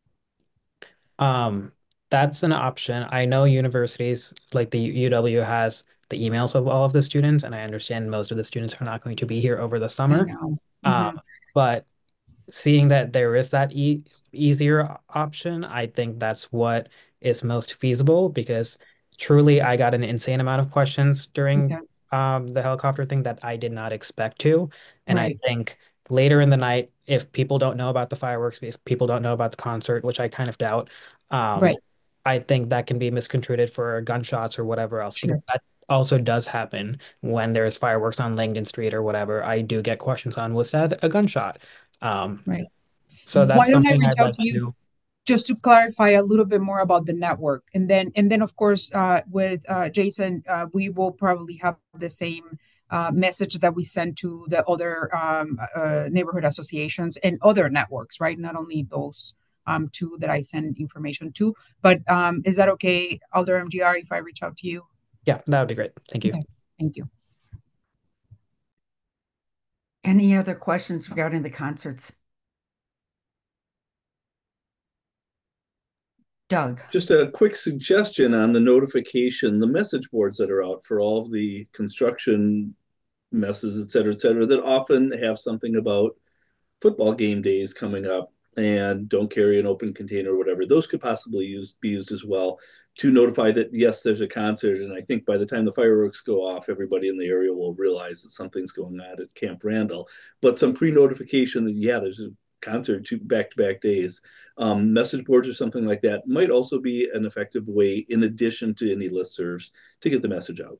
Um, that's an option. I know universities like the U W has the emails of all of the students, and I understand most of the students are not going to be here over the I summer. know. Um, Mhm. but seeing that there is that e easier option, I think that's what is most feasible because truly I got an insane amount of questions during Okay. um, the helicopter thing that I did not expect to. And I Right. think later in the night, if people don't know about the fireworks, if people don't know about the concert, which I kind of doubt, um, Right. I think that can be misconstrued for gunshots or whatever else, because Sure. that also does happen when there's fireworks on Langdon Street or whatever. I do get questions on, was that a gunshot? Um, Right. so Why that's don't I something reach I'd out like to you to. just to clarify a little bit more about the network, and then and then of course uh, with uh, Jason, uh, we will probably have the same uh, message that we send to the other um, uh, neighborhood associations and other networks, right? Not only those um, two that I send information to, but um, is that okay, Alder M G R, if I reach out to you? Yeah, that would be great. Thank you. Okay, thank you. Any other questions regarding the concerts? Doug. Just a quick suggestion on the notification, the message boards that are out for all of the construction messes, et cetera, et cetera, that often have something about football game days coming up and don't carry an open container or whatever. Those could possibly use, be used as well to notify that, yes, there's a concert. And I think by the time the fireworks go off, everybody in the area will realize that something's going on at Camp Randall. But some pre-notification that, yeah, there's a concert two back-to-back days. Um, message boards or something like that might also be an effective way, in addition to any listservs, to get the message out.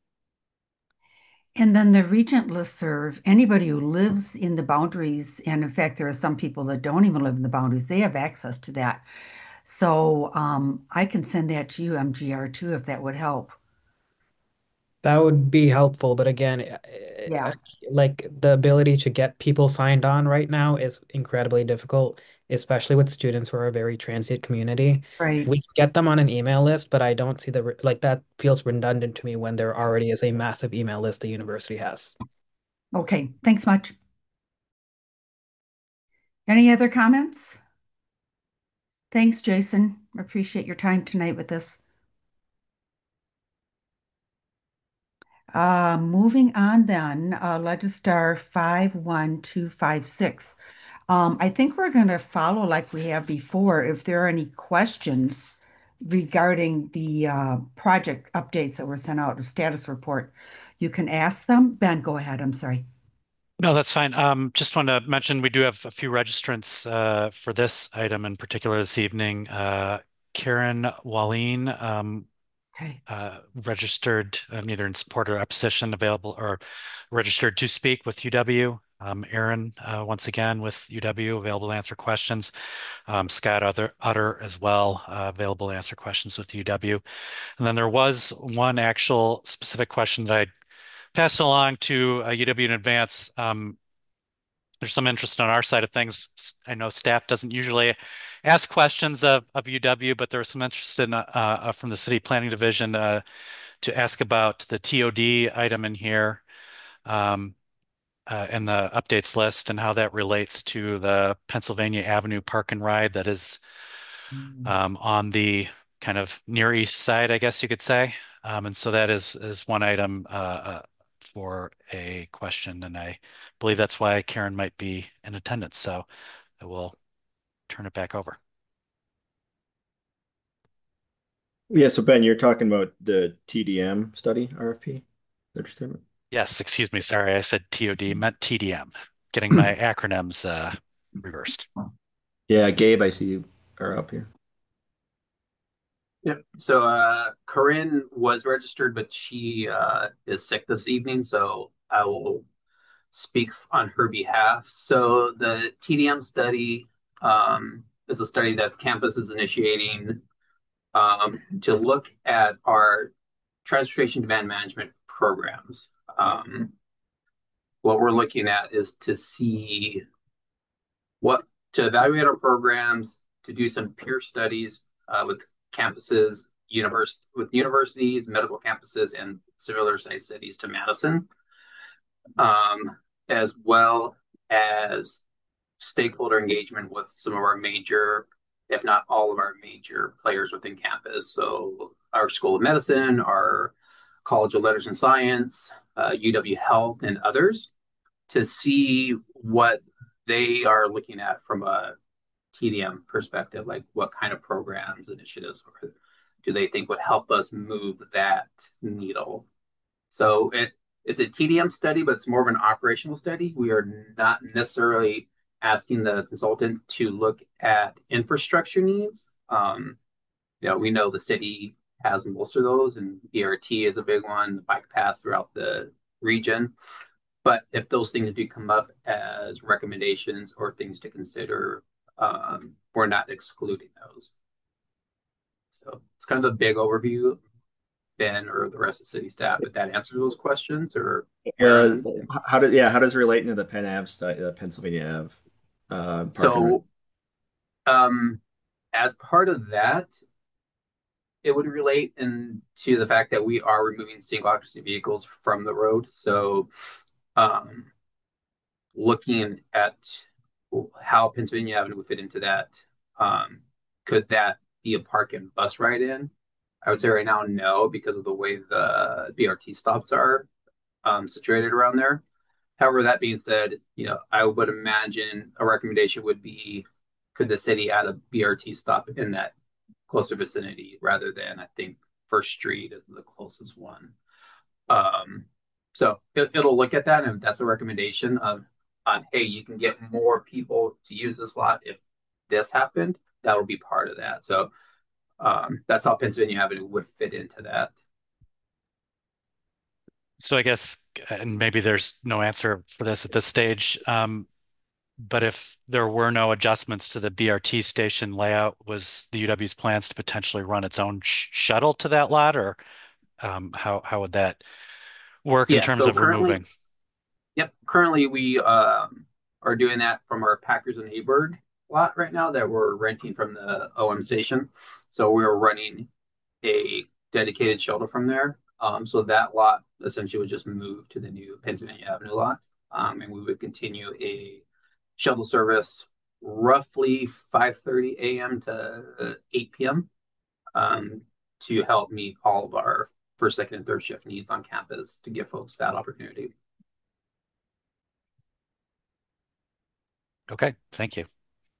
And then the Regent listserv, anybody who lives in the boundaries, and in fact, there are some people that don't even live in the boundaries, they have access to that. So um, I can send that to you, M G R, too, if that would help. That would be helpful, but again, eh, Yeah, eh, like the ability to get people signed on right now is incredibly difficult, especially with students who are a very transient community. right. We can get them on an email list, but I don't see the re- like that feels redundant to me when there already is a massive email list the university has. Okay, thanks much. Any other comments? Thanks, Jason. Appreciate your time tonight with this. Uh, moving on then, uh, Legistar five one two five six. Um, I think we're going to follow like we have before. If there are any questions regarding the uh, project updates that were sent out, the status report, you can ask them. Ben, go ahead. I'm sorry. No, that's fine. Um, just want to mention we do have a few registrants uh, for this item in particular this evening. Uh, Karen Walleen um, Okay. uh, registered um, either in support or opposition, available or registered to speak with U W. Um, Aaron, uh, once again with U W, available to answer questions. Um, Scott Utter, Utter as well, uh, available to answer questions with U W. And then there was one actual specific question that I passed along to uh, U W in advance. Um, there's some interest on our side of things. I know staff doesn't usually ask questions of, of U W, but there was some interest in uh, uh, from the City Planning Division uh, to ask about the T O D item in here um, uh, in the updates list and how that relates to the Pennsylvania Avenue Park and Ride that is um, on the kind of near east side, I guess you could say. Um, and so that is is one item uh, uh, for a question, and I believe that's why Karen might be in attendance. So I will turn it back over. Yeah, so Ben, you're talking about the T D M study R F P? Understand? Yes, excuse me. Sorry, I said T O D, meant T D M. Getting my acronyms uh, reversed. Yeah, Gabe, I see you are up here. Yep. So uh Corinne was registered, but she uh is sick this evening, so I will speak on her behalf. So the T D M study um is a study that the campus is initiating um to look at our transportation demand management programs. Um what we're looking at is to see what to evaluate our programs, to do some peer studies uh, with campuses, univers- with universities, medical campuses, and similar sized cities to Madison, um, as well as stakeholder engagement with some of our major, if not all of our major players within campus. So our School of Medicine, our College of Letters and Science, uh, U W Health, and others to see what they are looking at from a T D M perspective, like what kind of programs, initiatives do they think would help us move that needle? So it it's a T D M study, but it's more of an operational study. We are not necessarily asking the consultant to look at infrastructure needs. Um, you know, we know the city has most of those, and B R T is a big one, the bike paths throughout the region. But if those things do come up as recommendations or things to consider, um, we're not excluding those. So it's kind of a big overview, Ben or the rest of city staff, if that answers those questions or Uh, how does yeah, how does it relate into the Penn Ave study, the Pennsylvania Ave uh, park and ride? so um, as part of that, it would relate into the fact that we are removing single occupancy vehicles from the road. So um, looking at how Pennsylvania Avenue would fit into that, um, could that be a park and bus ride in? I would say right now, no, because of the way the B R T stops are um, situated around there. However, that being said, you know, I would imagine a recommendation would be, could the city add a B R T stop in that closer vicinity rather than, I think, First Street is the closest one. Um, so it, it'll look at that, and if that's a recommendation of, on, hey, you can get more people to use this lot if this happened, that will be part of that. So um, that's how Pennsylvania Avenue would fit into that. So I guess, and maybe there's no answer for this at this stage. Um, but if there were no adjustments to the B R T station layout, was the U W's plans to potentially run its own sh shuttle to that lot, or um, how how would that work in Yeah, terms so of currently, removing? yep, currently we um, are doing that from our Packers and Aberg lot right now that we're renting from the O M station. So we're running a dedicated shuttle from there. Um, so that lot essentially would just move to the new Pennsylvania Avenue lot. Um, and we would continue a shuttle service roughly five thirty a m to eight p m um, to help meet all of our first, second, and third shift needs on campus to give folks that opportunity. Okay, thank you.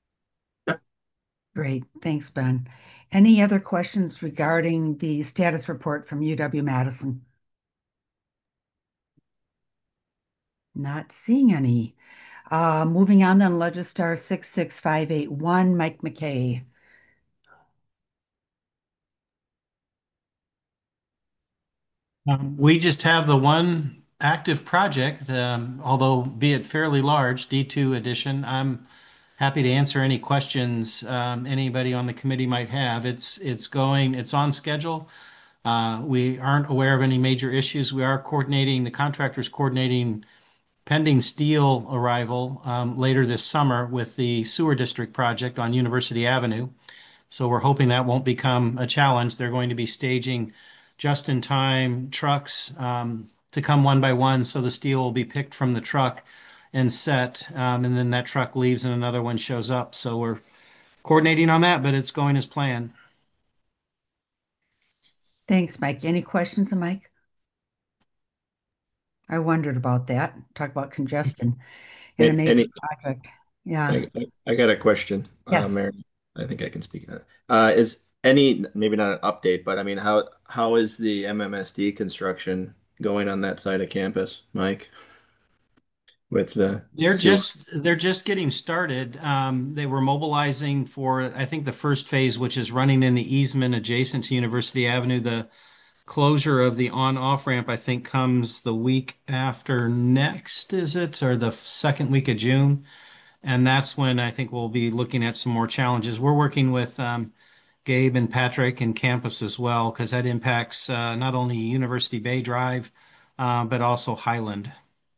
Great, thanks, Ben. Any other questions regarding the status report from U W-Madison? Not seeing any. Uh, moving on then, Legistar six six five eight one, Mike McKay. Um, we just have the one active project, um, although be it fairly large, D two edition. I'm happy to answer any questions um, anybody on the committee might have. It's it's going, it's on schedule. Uh, we aren't aware of any major issues. We are coordinating, the contractor's coordinating pending steel arrival um, later this summer with the sewer district project on University Avenue. So we're hoping that won't become a challenge. They're going to be staging just-in-time trucks um, to come one by one, so the steel will be picked from the truck and set, um, and then that truck leaves and another one shows up. So we're coordinating on that, but it's going as planned. Thanks, Mike. Any questions of Mike? I wondered about that. Talk about congestion in a major Any, project. Yeah. I, I I got a question, uh, Yes. Mary. I think I can speak on it. Uh, is any, maybe not an update, but I mean, how how is the M M S D construction going on that side of campus, Mike? With the They're sewer? just they're just getting started. Um, they were mobilizing for, I think, the first phase, which is running in the easement adjacent to University Avenue. The closure of the on-off ramp, I think, comes the week after next, is it? Or the second week of June? And that's when I think we'll be looking at some more challenges. We're working with um, Gabe and Patrick and campus as well, because that impacts uh, not only University Bay Drive, uh, but also Highland.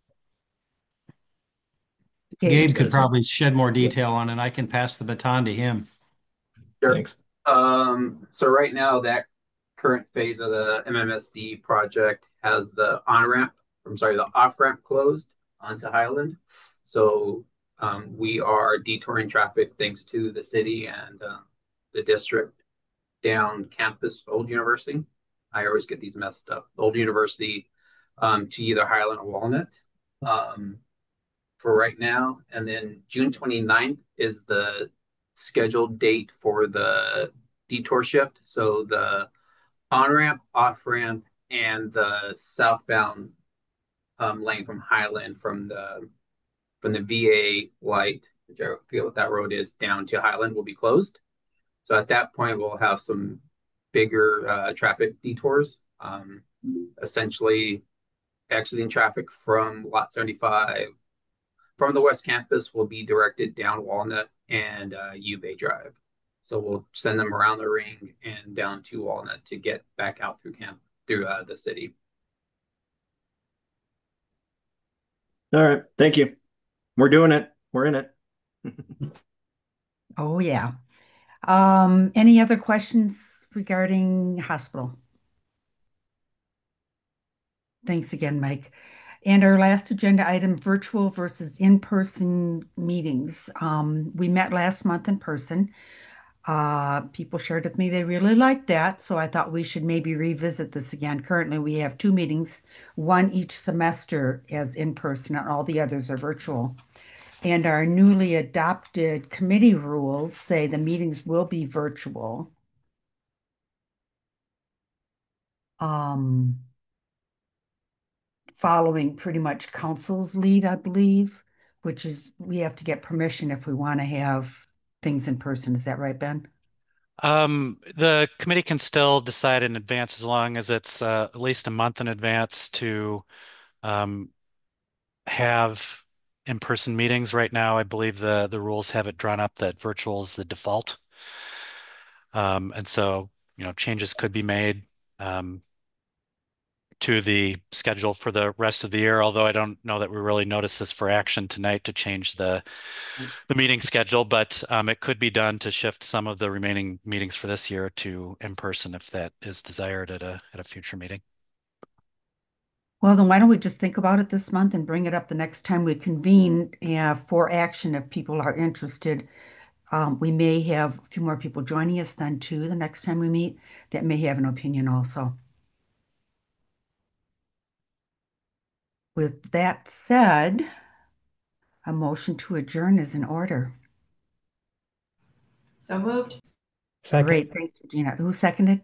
Gabe could probably shed more detail on it. I can pass the baton to him. Sure. Thanks. Um, so right now, that current phase of the M M S D project has the on-ramp, I'm sorry, the off-ramp closed onto Highland. So um, we are detouring traffic thanks to the city and uh, the district down campus, Old University. I always get these messed up. Old University um, to either Highland or Walnut. Um, for right now. And then June twenty-ninth is the scheduled date for the detour shift. So the on-ramp, off-ramp, and the southbound um, lane from Highland from the from the V A light, which I forget what that road is, down to Highland will be closed. So at that point, we'll have some bigger uh, traffic detours, um, essentially exiting traffic from Lot seventy-five from the West Campus will be directed down Walnut and uh, U Bay Drive. So we'll send them around the ring and down to Walnut to get back out through camp through uh, the city. All right. Thank you. We're doing it. We're in it. Oh, yeah. Um, any other questions regarding hospital? Thanks again, Mike. And our last agenda item, virtual versus in-person meetings. Um, we met last month in person. Uh, people shared with me they really liked that, so I thought we should maybe revisit this again. Currently, we have two meetings, one each semester as in-person, and all the others are virtual. And our newly adopted committee rules say the meetings will be virtual. Um, following pretty much council's lead, I believe, which is we have to get permission if we want to have things in person. Is that right, Ben? Um, the committee can still decide in advance as long as it's uh, at least a month in advance to um, have in-person meetings. Right now, I believe the, the rules have it drawn up that virtual is the default. Um, and so, you know, changes could be made um, to the schedule for the rest of the year, although I don't know that we really notice this for action tonight to change the the meeting schedule, but um, it could be done to shift some of the remaining meetings for this year to in person if that is desired at a at a future meeting. Well, then why don't we just think about it this month and bring it up the next time we convene uh, for action if people are interested. Um, we may have a few more people joining us then too the next time we meet that may have an opinion also. With that said, a motion to adjourn is in order. So moved. Second. Great, thanks, Regina. Who seconded?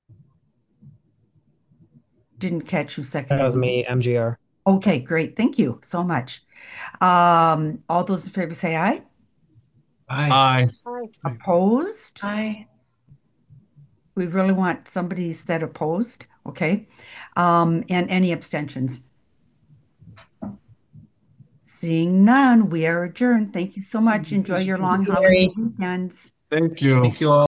Didn't catch who seconded. That was me, M G R. Okay, great. Thank you so much. Um, all those in favor say aye. Aye. Opposed? Aye. We really want somebody said opposed, okay? Um, and any abstentions? Seeing none, we are adjourned. Thank you so much. Enjoy your long holiday weekends. Thank you. Thank you all.